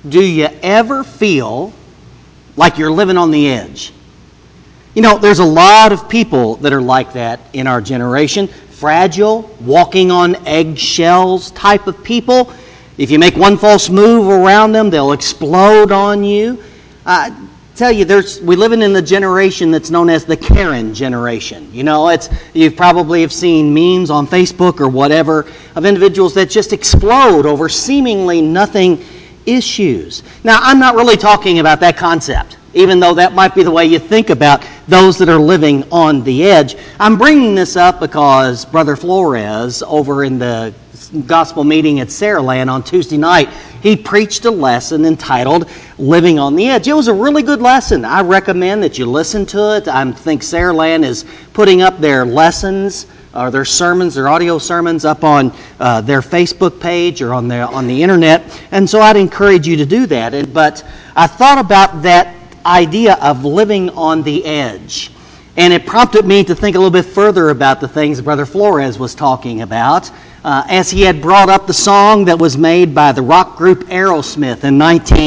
Do you ever feel like you're living on the edge? You know, there's a lot of people that are like that in our generation. Fragile, walking on eggshells type of people. If you make one false move around them, they'll explode on you. I tell you, we live in the generation that's known as the Karen generation. You know, you probably have seen memes on Facebook or whatever of individuals that just explode over seemingly nothing issues. Now, I'm not really talking about that concept, even though that might be the way you think about those that are living on the edge. I'm bringing this up because Brother Flores, over in the gospel meeting at Saraland on Tuesday night, he preached a lesson entitled Living on the Edge. It was a really good lesson. I recommend that you listen to it. I think Saraland is putting up their lessons or their sermons, their audio sermons up on their Facebook page or on the internet. And so I'd encourage you to do that. But I thought about that idea of living on the edge. And it prompted me to think a little bit further about the things Brother Flores was talking about as he had brought up the song that was made by the rock group Aerosmith in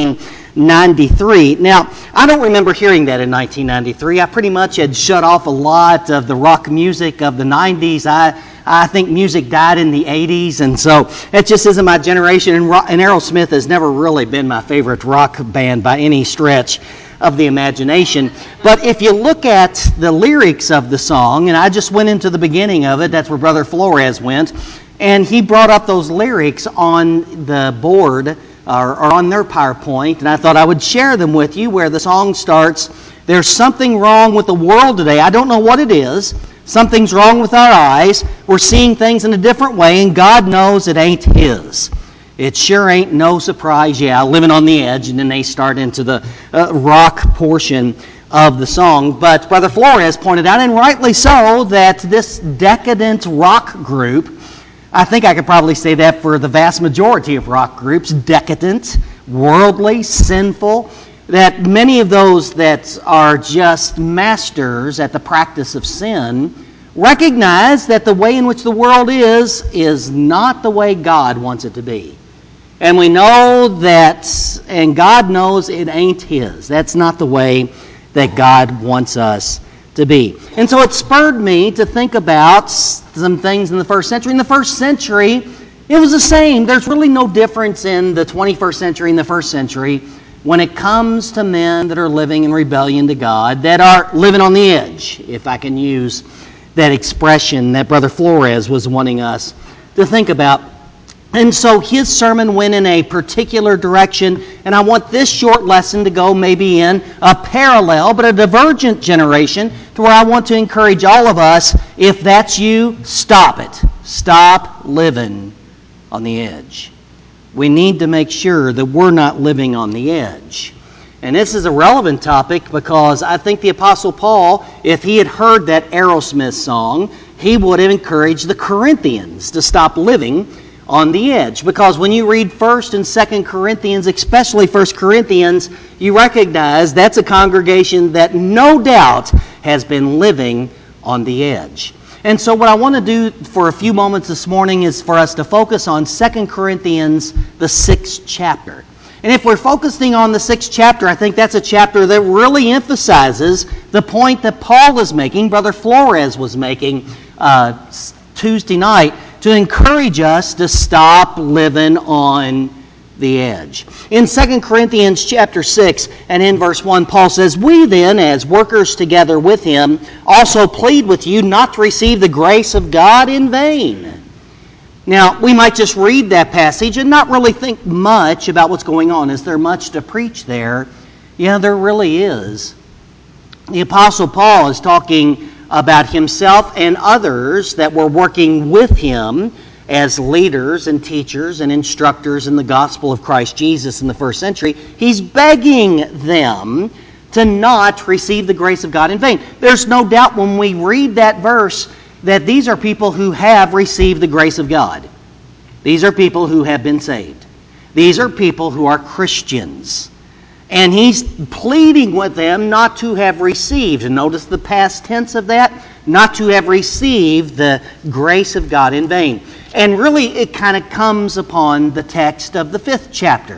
1993. Now, I don't remember hearing that in 1993. I pretty much had shut off a lot of the rock music of the 90s. I think music died in the 80s, and so it just isn't my generation. And Aerosmith has never really been my favorite rock band by any stretch of the imagination. But if you look at the lyrics of the song, and I just went into the beginning of it, that's where Brother Flores went, and he brought up those lyrics on the board or on their PowerPoint, and I thought I would share them with you, where the song starts, "There's something wrong with the world today. I don't know what it is. Something's wrong with our eyes. We're seeing things in a different way, and God knows it ain't His. It sure ain't no surprise, yeah, living on the edge." And then they start into the rock portion of the song. But Brother Flores pointed out, and rightly so, that this decadent rock group, I think I could probably say that for the vast majority of rock groups, decadent, worldly, sinful, that many of those that are just masters at the practice of sin recognize that the way in which the world is not the way God wants it to be. And we know that, and God knows it ain't His. That's not the way that God wants us to be. And so it spurred me to think about some things in the first century. In the first century, it was the same. There's really no difference in the 21st century and the first century when it comes to men that are living in rebellion to God, that are living on the edge, if I can use that expression that Brother Flores was wanting us to think about. And so his sermon went in a particular direction, and I want this short lesson to go maybe in a parallel, but a divergent generation, to where I want to encourage all of us, if that's you, stop it. Stop living on the edge. We need to make sure that we're not living on the edge. And this is a relevant topic because I think the Apostle Paul, if he had heard that Aerosmith song, he would have encouraged the Corinthians to stop living on the edge. Because when you read 1st and 2nd Corinthians, especially 1 Corinthians, you recognize that's a congregation that no doubt has been living on the edge. And so what I want to do for a few moments this morning is for us to focus on 2 Corinthians, the 6th chapter. And if we're focusing on the 6th chapter, I think that's a chapter that really emphasizes the point that Paul is making, Brother Flores was making Tuesday night, to encourage us to stop living on the edge. In 2 Corinthians chapter 6 and in verse 1, Paul says, "We then, as workers together with him, also plead with you not to receive the grace of God in vain." Now, we might just read that passage and not really think much about what's going on. Is there much to preach there? Yeah, there really is. The Apostle Paul is talking about himself and others that were working with him as leaders and teachers and instructors in the gospel of Christ Jesus in the first century. He's begging them to not receive the grace of God in vain. There's no doubt when we read that verse that these are people who have received the grace of God. These are people who have been saved. These are people who are Christians. And he's pleading with them not to have received, and notice the past tense of that, not to have received the grace of God in vain. And really it kind of comes upon the text of the 5th chapter.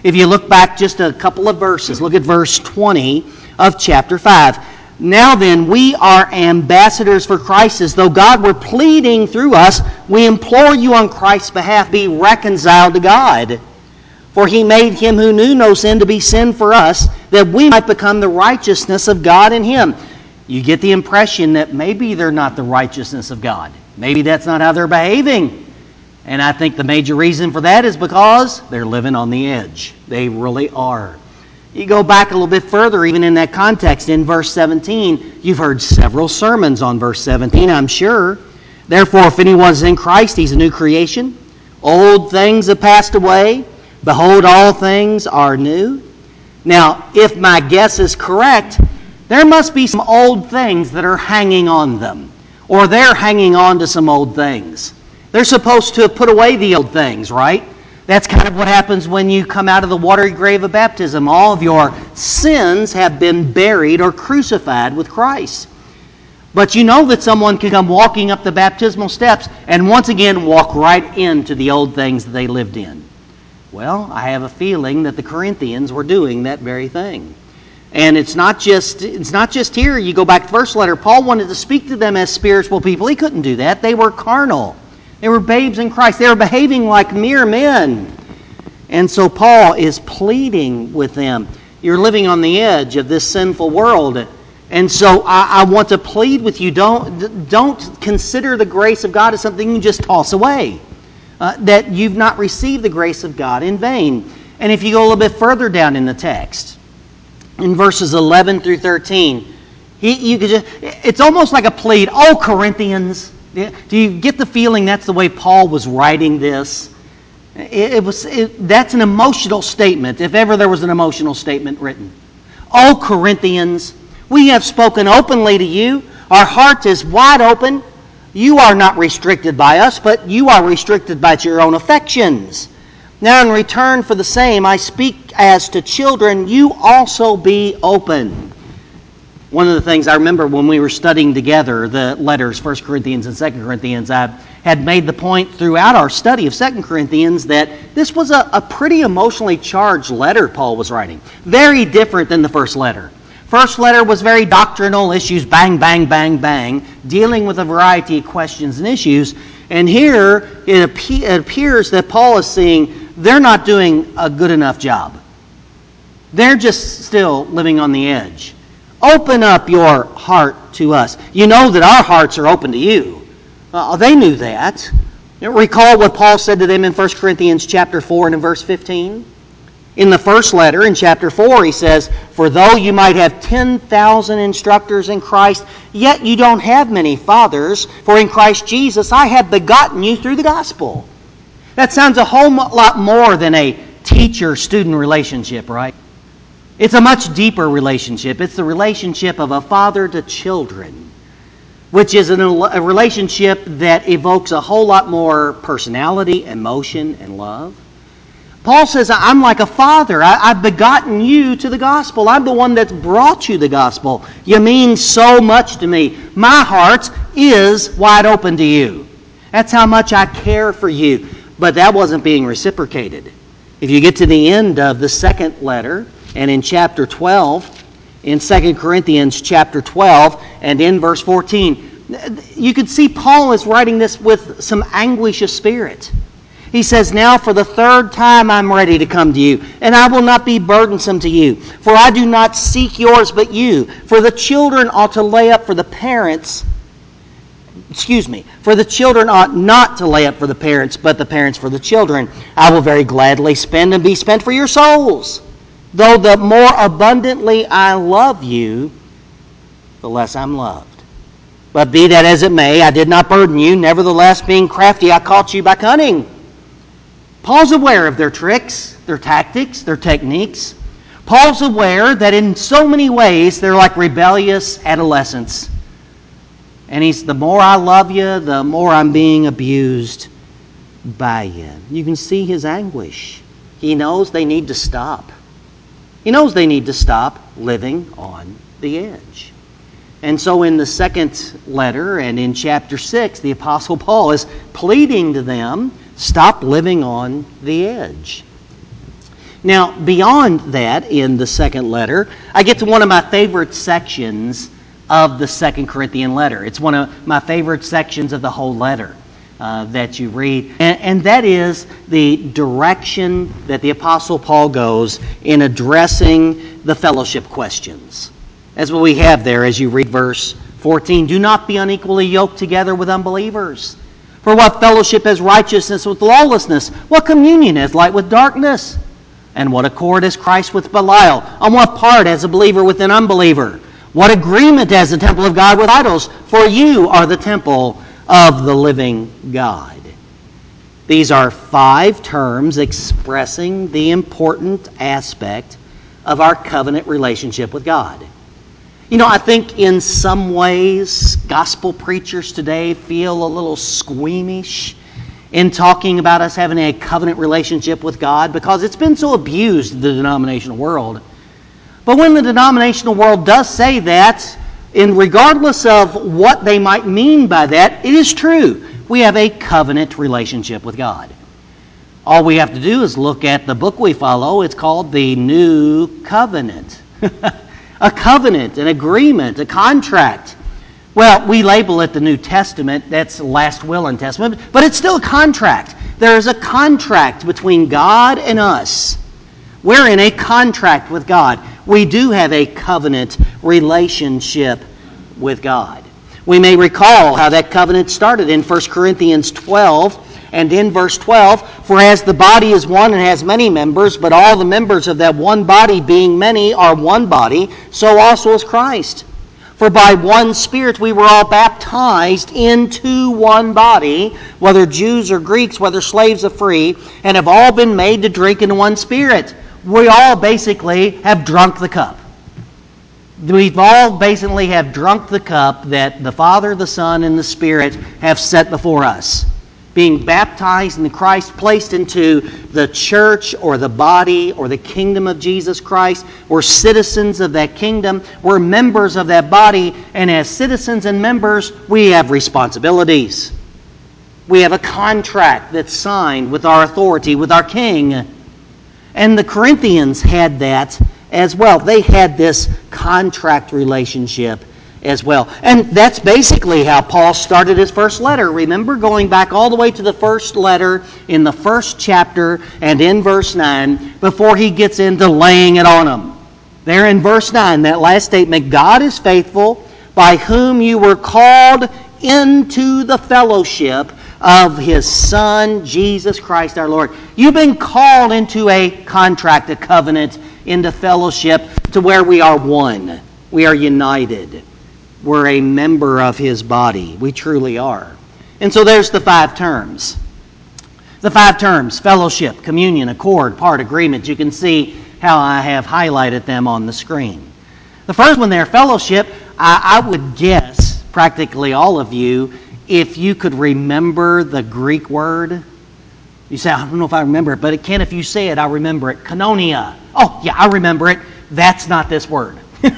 If you look back just a couple of verses, look at verse 20 of chapter 5. Now then, we are ambassadors for Christ, as though God were pleading through us. We implore you on Christ's behalf, be reconciled to God. For he made him who knew no sin to be sin for us, that we might become the righteousness of God in him. You get the impression that maybe they're not the righteousness of God. Maybe that's not how they're behaving. And I think the major reason for that is because they're living on the edge. They really are. You go back a little bit further, even in that context, in verse 17, you've heard several sermons on verse 17, I'm sure. Therefore, if anyone's in Christ, he's a new creation. Old things have passed away. Behold, all things are new. Now, if my guess is correct, there must be some old things that are hanging on them. Or they're hanging on to some old things. They're supposed to have put away the old things, right? That's kind of what happens when you come out of the watery grave of baptism. All of your sins have been buried or crucified with Christ. But you know that someone can come walking up the baptismal steps and once again walk right into the old things that they lived in. Well, I have a feeling that the Corinthians were doing that very thing. And it's not just here. You go back to the first letter. Paul wanted to speak to them as spiritual people. He couldn't do that. They were carnal. They were babes in Christ. They were behaving like mere men. And so Paul is pleading with them. You're living on the edge of this sinful world. And so I want to plead with you. Don't consider the grace of God as something you just toss away. That you've not received the grace of God in vain. And if you go a little bit further down in the text, in verses 11 through 13, it's almost like a plead. Oh, Corinthians! Do you get the feeling that's the way Paul was writing this? That's an emotional statement, if ever there was an emotional statement written. Oh, Corinthians, we have spoken openly to you. Our heart is wide open. You are not restricted by us, but you are restricted by your own affections. Now in return for the same, I speak as to children, you also be open. One of the things I remember when we were studying together the letters, 1 Corinthians and 2 Corinthians, I had made the point throughout our study of 2 Corinthians that this was a pretty emotionally charged letter Paul was writing. Very different than the first letter. First letter was very doctrinal issues, bang, bang, bang, bang, dealing with a variety of questions and issues. And here it appears that Paul is saying they're not doing a good enough job. They're just still living on the edge. Open up your heart to us. You know that our hearts are open to you. They knew that. Recall what Paul said to them in 1 Corinthians chapter 4 and in verse 15. In the first letter, in chapter 4, he says, for though you might have 10,000 instructors in Christ, yet you don't have many fathers, for in Christ Jesus I have begotten you through the gospel. That sounds a whole lot more than a teacher-student relationship, right? It's a much deeper relationship. It's the relationship of a father to children, which is a relationship that evokes a whole lot more personality, emotion, and love. Paul says, I'm like a father. I've begotten you to the gospel. I'm the one that's brought you the gospel. You mean so much to me. My heart is wide open to you. That's how much I care for you. But that wasn't being reciprocated. If you get to the end of the second letter, and in chapter 12, in 2 Corinthians chapter 12, and in verse 14, you can see Paul is writing this with some anguish of spirit. He says, now for the third time I'm ready to come to you, and I will not be burdensome to you. For I do not seek yours but you. For the children ought to lay up for the parents. For the children ought not to lay up for the parents, but the parents for the children. I will very gladly spend and be spent for your souls. Though the more abundantly I love you, the less I'm loved. But be that as it may, I did not burden you. Nevertheless, being crafty, I caught you by cunning. Paul's aware of their tricks, their tactics, their techniques. Paul's aware that in so many ways they're like rebellious adolescents. And the more I love you, the more I'm being abused by you. You can see his anguish. He knows they need to stop. He knows they need to stop living on the edge. And so in the second letter and in chapter 6, the Apostle Paul is pleading to them, stop living on the edge. Now, beyond that, in the second letter, I get to one of my favorite sections of the 2 Corinthian letter. It's one of my favorite sections of the whole letter that you read. And that is the direction that the Apostle Paul goes in addressing the fellowship questions. That's what we have there as you read verse 14. Do not be unequally yoked together with unbelievers. For what fellowship has righteousness with lawlessness? What communion has light with darkness? And what accord has Christ with Belial? On what part has a believer with an unbeliever? What agreement has the temple of God with idols? For you are the temple of the living God. These are 5 terms expressing the important aspect of our covenant relationship with God. You know, I think in some ways gospel preachers today feel a little squeamish in talking about us having a covenant relationship with God because it's been so abused in the denominational world. But when the denominational world does say that, regardless of what they might mean by that, it is true. We have a covenant relationship with God. All we have to do is look at the book we follow. It's called the New Covenant. A covenant, an agreement, a contract. Well, we label it the New Testament. That's the last will and testament. But it's still a contract. There is a contract between God and us. We're in a contract with God. We do have a covenant relationship with God. We may recall how that covenant started in 1 Corinthians 12. And in verse 12, for as the body is one and has many members, but all the members of that one body being many are one body, so also is Christ. For by one Spirit we were all baptized into one body, whether Jews or Greeks, whether slaves or free, and have all been made to drink in one Spirit. We all basically have drunk the cup. We've all basically have drunk the cup that the Father, the Son, and the Spirit have set before us. Being baptized in Christ, placed into the church or the body or the kingdom of Jesus Christ. We're citizens of that kingdom. We're members of that body. And as citizens and members, we have responsibilities. We have a contract that's signed with our authority, with our king. And the Corinthians had that as well. They had this contract relationship as well. And that's basically how Paul started his first letter. Remember, going back all the way to the first letter in the first chapter and in verse 9 before he gets into laying it on them. There in verse 9, that last statement, God is faithful, by whom you were called into the fellowship of His Son, Jesus Christ our Lord. You've been called into a contract, a covenant, into fellowship to where we are one. We are united. We're a member of His body. We truly are. And so there's the 5 terms. The 5 terms, fellowship, communion, accord, part, agreement. You can see how I have highlighted them on the screen. The first one there, fellowship, I would guess, practically all of you, if you could remember the Greek word. You say, I don't know if I remember it, but it can if you say it, I'll remember it. Koinonia. Oh, yeah, I remember it. That's not this word.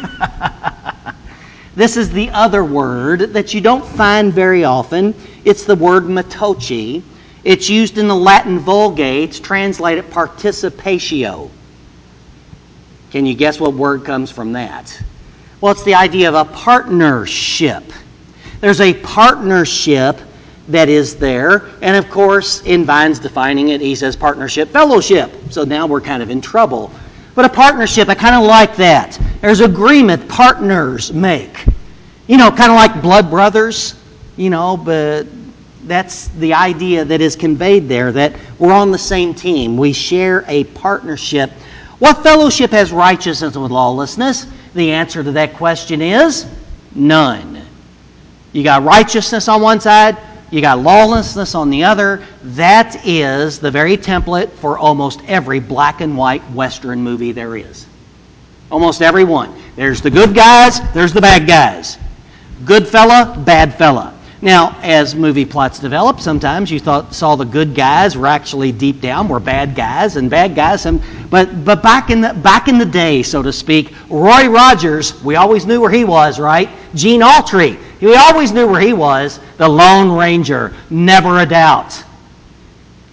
This is the other word that you don't find very often. It's the word metochi. It's used in the Latin Vulgate. It's translated participatio. Can you guess what word comes from that? Well, it's the idea of a partnership. There's a partnership that is there. And of course, in Vine's defining it, he says partnership, fellowship. So now we're kind of in trouble. But a partnership, I kind of like that. There's agreement partners make. You know, kind of like blood brothers, you know, but that's the idea that is conveyed there, that we're on the same team. We share a partnership. What fellowship has righteousness with lawlessness? The answer to that question is none. You got righteousness on one side, you got lawlessness on the other. That is the very template for almost every black and white Western movie there is. Almost every one. There's the good guys, there's the bad guys. Good fella, bad fella. Now, as movie plots develop, sometimes you saw the good guys were actually deep down were bad guys, and bad guys. But back in the day, so to speak, Roy Rogers, we always knew where he was, right? Gene Autry, we always knew where he was. The Lone Ranger, never a doubt.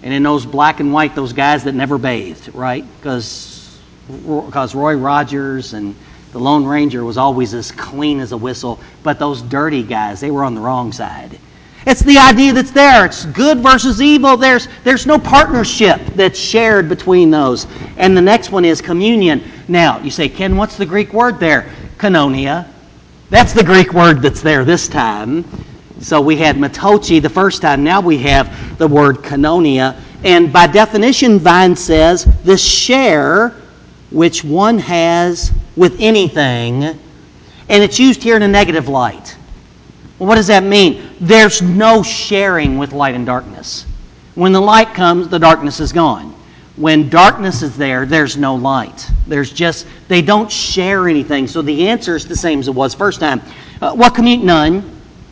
And in those black and white, those guys that never bathed, right? Because Roy Rogers and the Lone Ranger was always as clean as a whistle. But those dirty guys, they were on the wrong side. It's the idea that's there. It's good versus evil. There's no partnership that's shared between those. And the next one is communion. Now, you say, Ken, what's the Greek word there? Koinonia. That's the Greek word that's there this time. So we had metochi the first time. Now we have the word koinonia. And by definition, Vine says, the share which one has with anything. And it's used here in a negative light. Well, what does that mean? There's no sharing with light and darkness. When the light comes, the darkness is gone. When darkness is there, there's no light. They don't share anything. So the answer is the same as it was first time. What communion? None.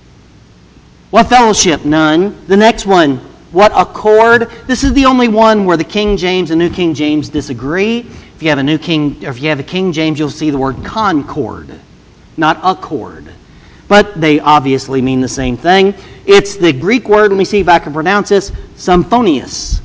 What fellowship? None. The next one, what accord? This is the only one where the King James and New King James disagree. If you have a King James, you'll see the word concord, not accord. But they obviously mean the same thing. It's the Greek word, let me see if I can pronounce this, symphonious.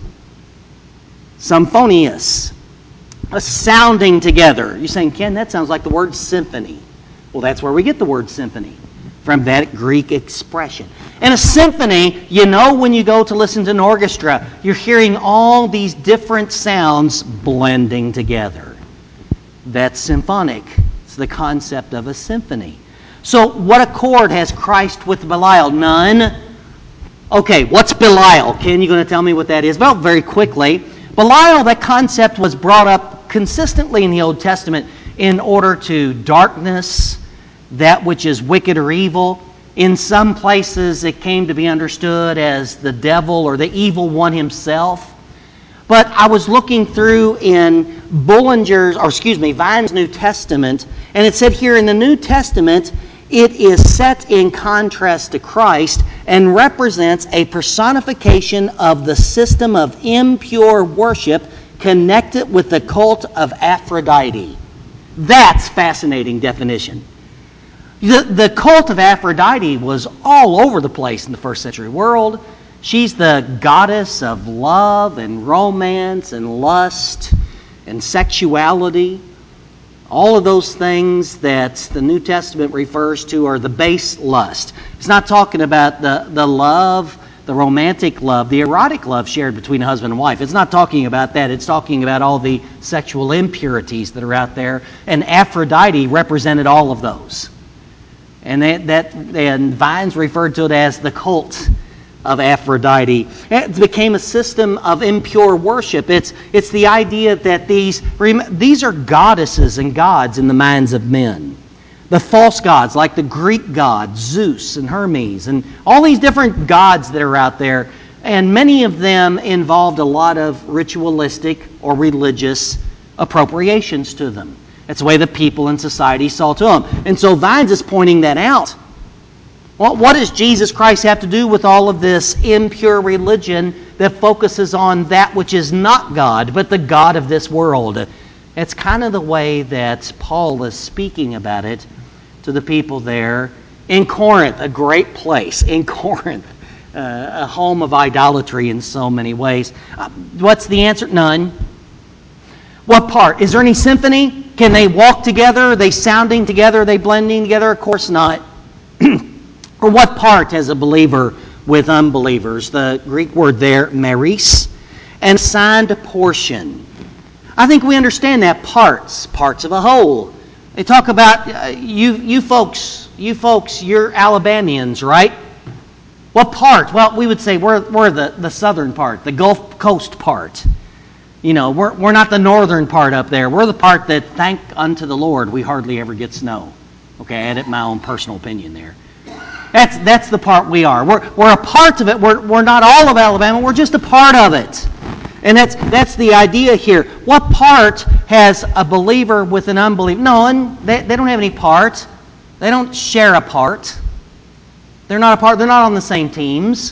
Symphonious. A sounding together. You're saying, Ken, that sounds like the word symphony. Well, that's where we get the word symphony, from that Greek expression. And a symphony, you know when you go to listen to an orchestra, you're hearing all these different sounds blending together. That's symphonic. It's the concept of a symphony. So what accord has Christ with Belial? None. Okay, what's Belial? Ken, you going to tell me what that is? Well, very quickly. Belial, that concept was brought up consistently in the Old Testament in order to darkness, that which is wicked or evil. In some places it came to be understood as the devil or the evil one himself. But I was looking through in Vine's New Testament, and it said here in the New Testament, it is set in contrast to Christ and represents a personification of the system of impure worship connected with the cult of Aphrodite. That's fascinating definition. The cult of Aphrodite was all over the place in the first century world. She's the goddess of love and romance and lust and sexuality. All of those things that the New Testament refers to are the base lust. It's not talking about the love, the romantic love, the erotic love shared between a husband and wife. It's not talking about that. It's talking about all the sexual impurities that are out there. And Aphrodite represented all of those. And Vines referred to it as the cult of Aphrodite. It became a system of impure worship. It's the idea that these are goddesses and gods in the minds of men. The false gods, like the Greek gods, Zeus and Hermes, and all these different gods that are out there, and many of them involved a lot of ritualistic or religious appropriations to them. That's the way the people in society saw to them. And so Vines is pointing that out. Well, what does Jesus Christ have to do with all of this impure religion that focuses on that which is not God, but the God of this world? It's kind of the way that Paul is speaking about it to the people there in Corinth, a great place. In Corinth, a home of idolatry in so many ways. What's the answer? None. What part? Is there any symphony? Can they walk together? Are they sounding together? Are they blending together? Of course not. Or what part has a believer with unbelievers? The Greek word there, meris, and assigned portion. I think we understand that parts of a whole. They talk about you folks, you're Alabamians, right? What part? Well, we would say we're the southern part, the Gulf Coast part. You know, we're not the northern part up there. We're the part that, thank unto the Lord, we hardly ever get snow. Okay, I added my own personal opinion there. That's the part we are. We're a part of it. We're not all of Alabama. We're just a part of it. And that's the idea here. What part has a believer with an unbeliever? None. They don't have any part. They don't share a part. They're not a part. They're not on the same teams.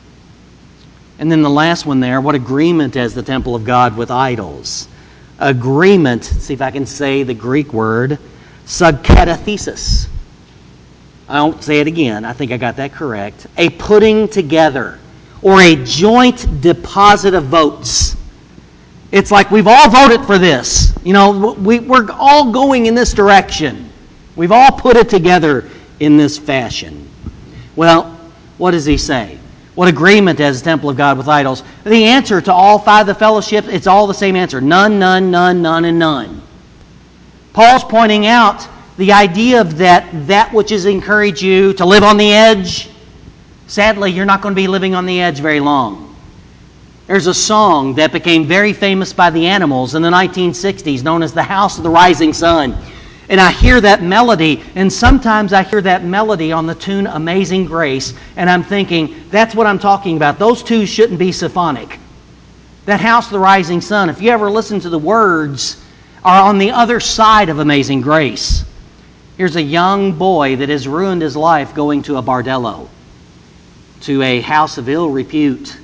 And then the last one there, what agreement has the temple of God with idols? Agreement, see if I can say the Greek word, sagkatathesis. I won't say it again. I think I got that correct. A putting together. or a joint deposit of votes. It's like we've all voted for this. We're all going in this direction. We've all put it together in this fashion. Well, what does he say? What agreement has the temple of God with idols? The answer to all five of the fellowships, it's all the same answer. None, none, none, none, and none. Paul's pointing out the idea of that which has encouraged you to live on the edge. Sadly, you're not going to be living on the edge very long. There's a song that became very famous by the Animals in the 1960s known as The House of the Rising Sun. And I hear that melody, and sometimes I hear that melody on the tune Amazing Grace, and I'm thinking, that's what I'm talking about. Those two shouldn't be symphonic. That House of the Rising Sun, if you ever listen to the words, are on the other side of Amazing Grace. Here's a young boy that has ruined his life going to a bordello, to a house of ill repute.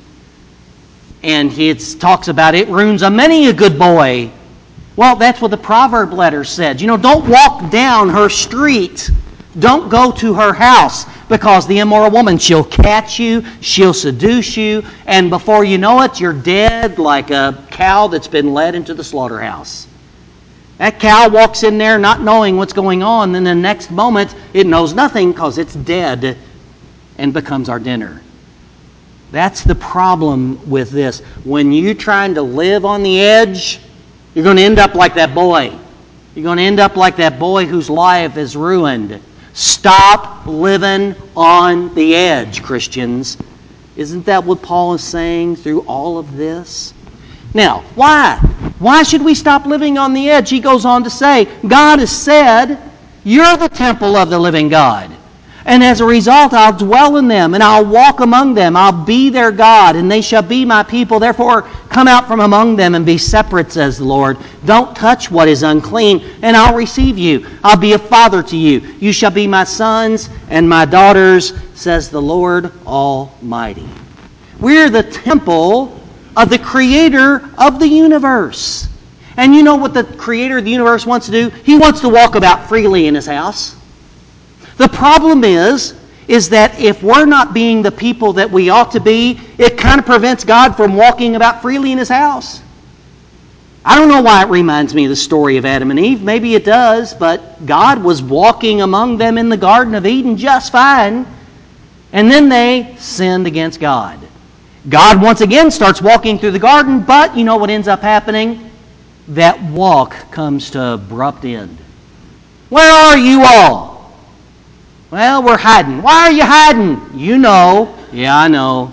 And he talks about it ruins a many a good boy. Well, that's what the proverb letter said. Don't walk down her street. Don't go to her house, because the immoral woman, she'll catch you, she'll seduce you, and before you know it, you're dead like a cow that's been led into the slaughterhouse. That cow walks in there not knowing what's going on, and the next moment it knows nothing because it's dead and becomes our dinner. That's the problem with this. When you're trying to live on the edge, you're going to end up like that boy. You're going to end up like that boy whose life is ruined. Stop living on the edge, Christians. Isn't that what Paul is saying through all of this? Now, why? Why should we stop living on the edge? He goes on to say, God has said, you're the temple of the living God. And as a result, I'll dwell in them, and I'll walk among them. I'll be their God, and they shall be my people. Therefore, come out from among them and be separate, says the Lord. Don't touch what is unclean, and I'll receive you. I'll be a father to you. You shall be my sons and my daughters, says the Lord Almighty. We're the temple of the Creator of the universe. And you know what the Creator of the universe wants to do? He wants to walk about freely in His house. The problem is that if we're not being the people that we ought to be, it kind of prevents God from walking about freely in His house. I don't know why it reminds me of the story of Adam and Eve. Maybe it does, but God was walking among them in the Garden of Eden just fine, and then they sinned against God. God once again starts walking through the garden, but you know what ends up happening? That walk comes to abrupt end. Where are you all? Well, we're hiding. Why are you hiding? You know. Yeah, I know.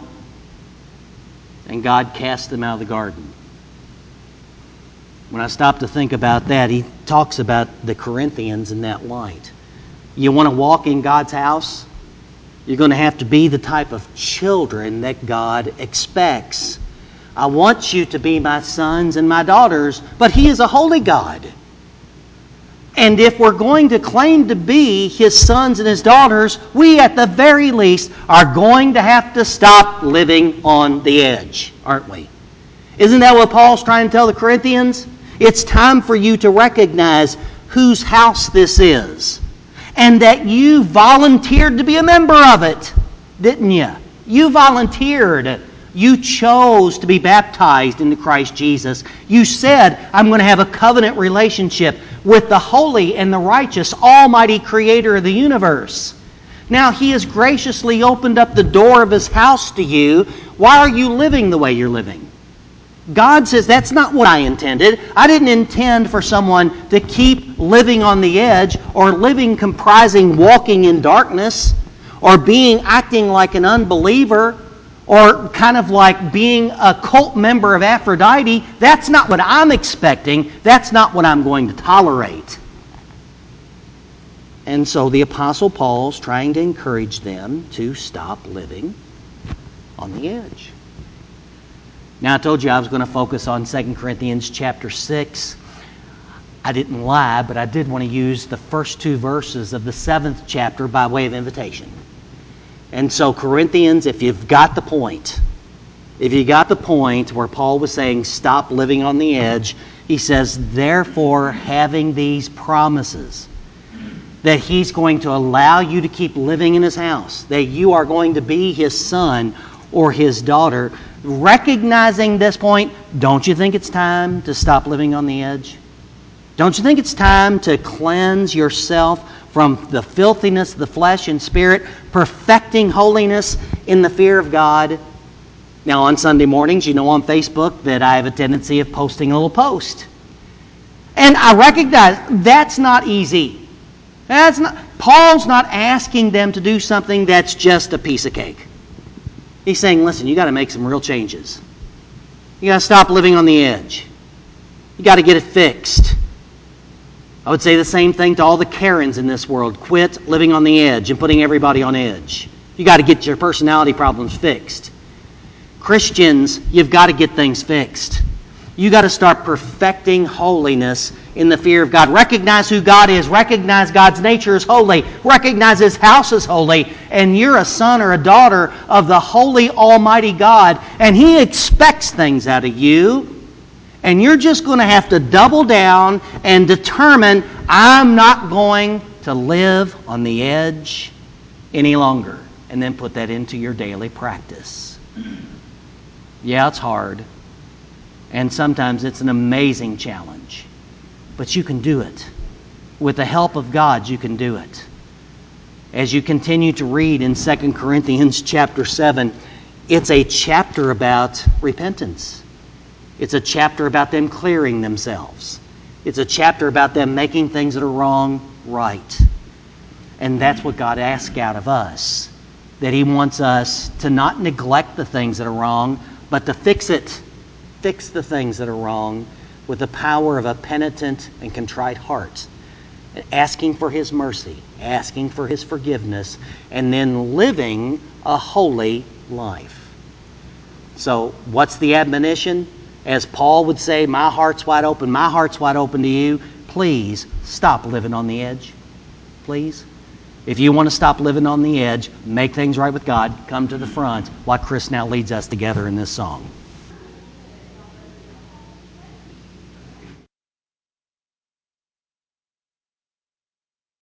And God cast them out of the garden. When I stop to think about that, he talks about the Corinthians in that light. You want to walk in God's house? You're going to have to be the type of children that God expects. I want you to be my sons and my daughters, but He is a holy God. And if we're going to claim to be His sons and His daughters, we at the very least are going to have to stop living on the edge, aren't we? Isn't that what Paul's trying to tell the Corinthians? It's time for you to recognize whose house this is, and that you volunteered to be a member of it, didn't you? You volunteered. You chose to be baptized into Christ Jesus. You said, I'm going to have a covenant relationship with the holy and the righteous, almighty Creator of the universe. Now, He has graciously opened up the door of His house to you. Why are you living the way you're living? God says, that's not what I intended. I didn't intend for someone to keep living on the edge, or living comprising walking in darkness, or acting like an unbeliever, or kind of like being a cult member of Aphrodite. That's not what I'm expecting. That's not what I'm going to tolerate. And so the Apostle Paul's trying to encourage them to stop living on the edge. Now, I told you I was going to focus on 2 Corinthians chapter 6. I didn't lie, but I did want to use the first two verses of the 7th chapter by way of invitation. And so, Corinthians, if you've got the point where Paul was saying, stop living on the edge, he says, therefore, having these promises, that He's going to allow you to keep living in His house, that you are going to be His son or his daughter. Recognizing this point, don't you think it's time to stop living on the edge? Don't you think it's time to cleanse yourself from the filthiness of the flesh and spirit, perfecting holiness in the fear of God? Now, on Sunday mornings, you know on Facebook that I have a tendency of posting a little post. And I recognize that's not easy. Paul's not asking them to do something that's just a piece of cake. He's saying, listen, you got to make some real changes. You got to stop living on the edge. You got to get it fixed. I would say the same thing to all the Karens in this world. Quit living on the edge and putting everybody on edge. You got to get your personality problems fixed. Christians, you've got to get things fixed. You got to start perfecting holiness in the fear of God. Recognize who God is. Recognize God's nature is holy. Recognize His house is holy. And you're a son or a daughter of the holy, almighty God. And He expects things out of you. And you're just going to have to double down and determine, I'm not going to live on the edge any longer. And then put that into your daily practice. Yeah, it's hard. And sometimes it's an amazing challenge. But you can do it. With the help of God, you can do it. As you continue to read in 2 Corinthians chapter 7, it's a chapter about repentance. It's a chapter about them clearing themselves. It's a chapter about them making things that are wrong right. And that's what God asks out of us. That He wants us to not neglect the things that are wrong, but to fix it. Fix the things that are wrong with the power of a penitent and contrite heart. Asking for His mercy, asking for His forgiveness, and then living a holy life. So, what's the admonition? As Paul would say, my heart's wide open to you. Please stop living on the edge. Please. If you want to stop living on the edge, make things right with God, come to the front while Chris now leads us together in this song.